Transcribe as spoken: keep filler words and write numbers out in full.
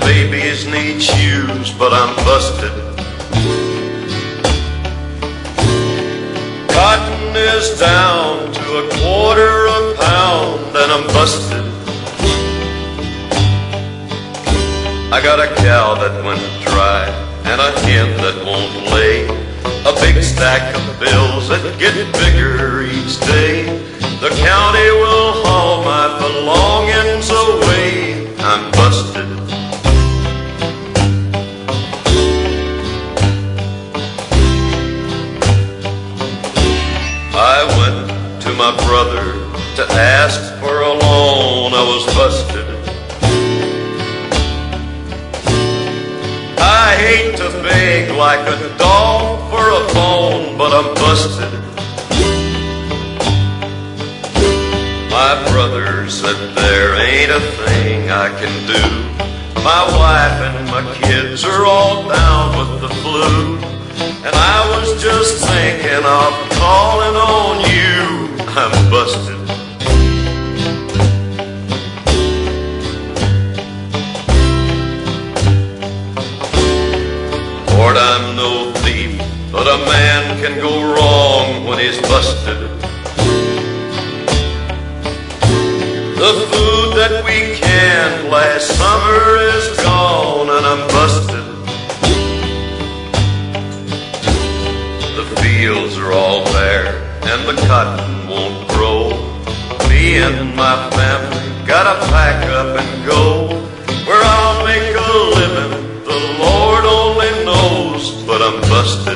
babies need shoes, but I'm busted. Cotton is down to a quarter a pound, and I'm busted. I got a cow that went dry, and a hen that won't lay, a big stack of bills that get bigger each day. The county will haul my belongings away. I'm busted. I went to my brother to ask for a loan. I was busted. I hate to beg like a dog for a bone, but I'm busted. My brother said there ain't a thing I can do. My wife and my kids are all down with the flu, and I was just thinking of calling on you. I'm busted. Lord, I'm no thief, but a man can go wrong when he's busted. The food that we canned last summer is gone, and I'm busted. The fields are all bare, and the cotton won't grow. Me and my family gotta pack up and go. Where I'll make a living, the Lord only knows, but I'm busted.